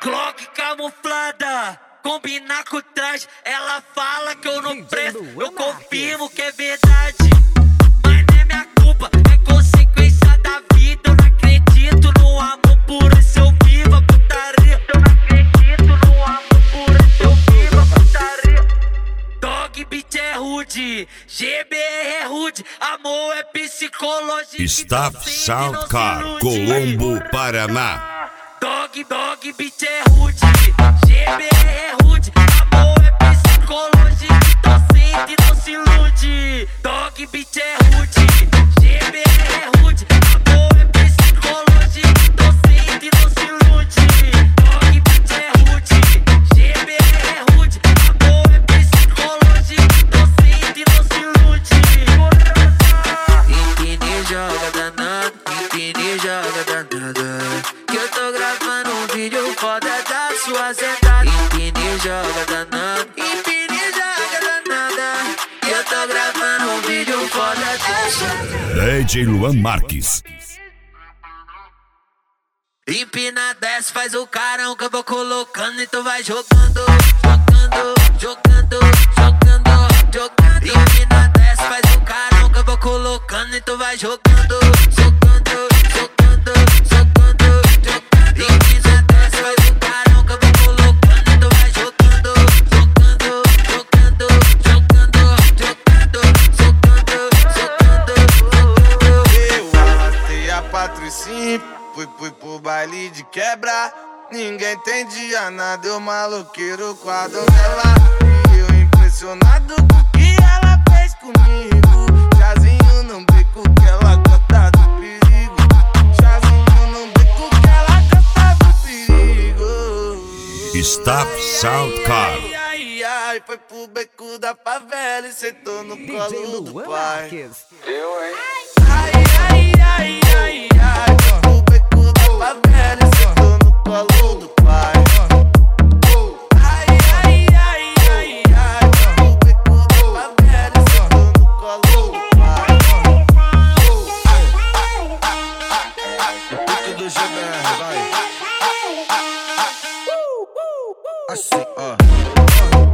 Glock camuflada, combinar com o traje. Ela fala que eu não presto, eu confirmo que é verdade. Mas não é minha culpa, é consequência da vida. Eu não acredito no amor puro, se eu vivo a putaria. Eu não acredito no amor puro, se eu vivo a putaria. Dog beat é rude, GBR é rude, amor é psicológico. Staff Sound Car, Colombo, Paraná. Dog beat é rude, GBR é rude, amor é psicológico, então sente e não se ilude. Dog beat é rude, GBR é rude, amor é psicológico, então sente e não se ilude. Dog beat é rude, GBR é rude, amor é psicológico, então sente e não se ilude. Empine joga danado, empine joga danada, que eu tô gravando um vídeo foda da sua sentada. Empine joga danado, empine joga danada, que eu tô gravando um vídeo foda da sua. DJ Luan Marques. Empina, desce, faz o carão que eu vou colocando e tu vai jogando, jogando, jogando, jogando, jogando. Empina, desce, faz o carão que eu vou colocando e tu vai jogando, jogando, jogando, jogando, jogando. Empina, desce, faz o carão que eu vou colocando e tu vai jogando, jogando, jogando, jogando, jogando, jogando, jogando. Eu arrastei a Patricinha, fui pro baile de quebra. Ninguém entendia nada, eu maloqueiro com a donela. E eu impressionado com o que ela fez comigo. Chazinho no bico que ela canta do perigo. Chazinho no bico que ela canta do perigo. Staff Sound Car. Ai, ai, foi pro beco da favela e sentou no colo do pai. Eu, hein? Ai, ai, ai, ai, ai, foi pro beco da favela e sentou no colo do pai. Ai, ai, ai, ai, ai, foi pro beco da favela e sentou no colo do pai. O pico do GBR, vai. Assim, ó.